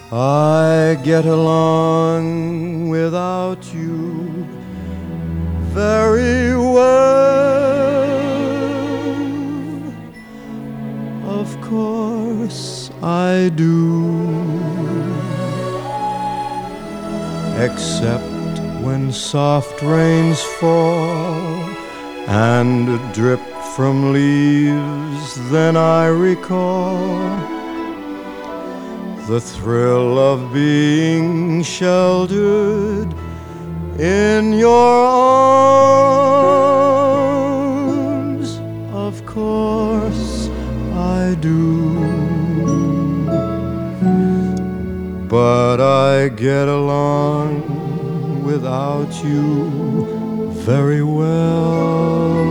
I get along without you very well. Of course I do, except when soft rains fall and drip from leaves, then I recall the thrill of being sheltered in your arms. Of course I do, but I get along without you very well.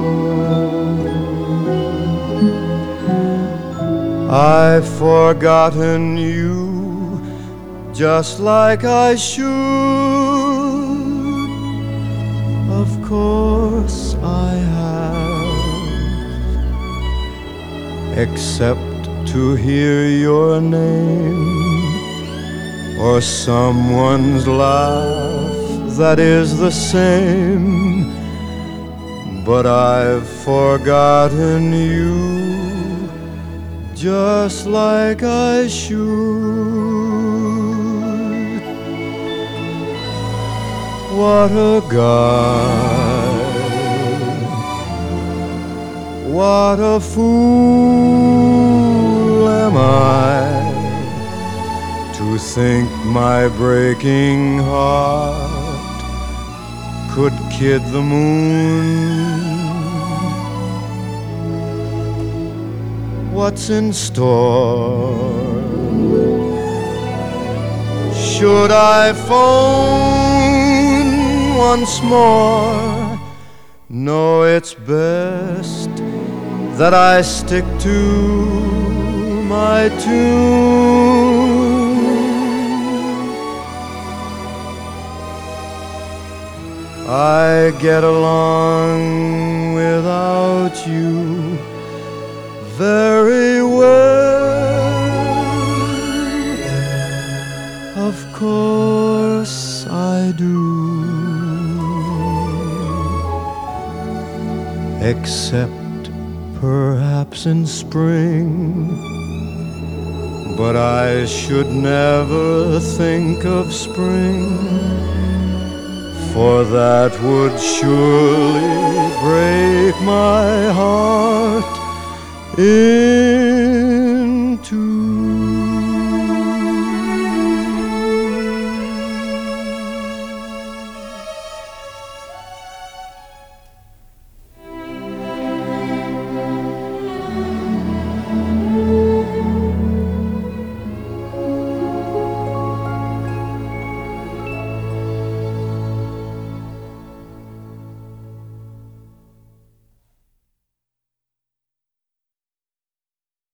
I've forgotten you just like I should. Of course I have, except to hear your name or someone's laugh that is the same. But I've forgotten you just like I should. What a guy, what a fool am I to think my breaking heart could kid the moon. What's in store? Should I phone once more? No, it's best that I stick to my tune. I get along without you very well. Of course I do, except perhaps in spring. But I should never think of spring, for that would surely break my heart.